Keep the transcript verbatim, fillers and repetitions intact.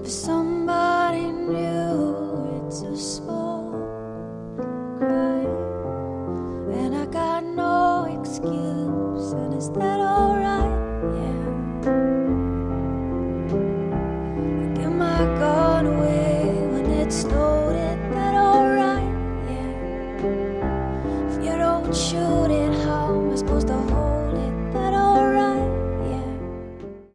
For somebody new, it's a small cry, and I got no excuse. And is that all?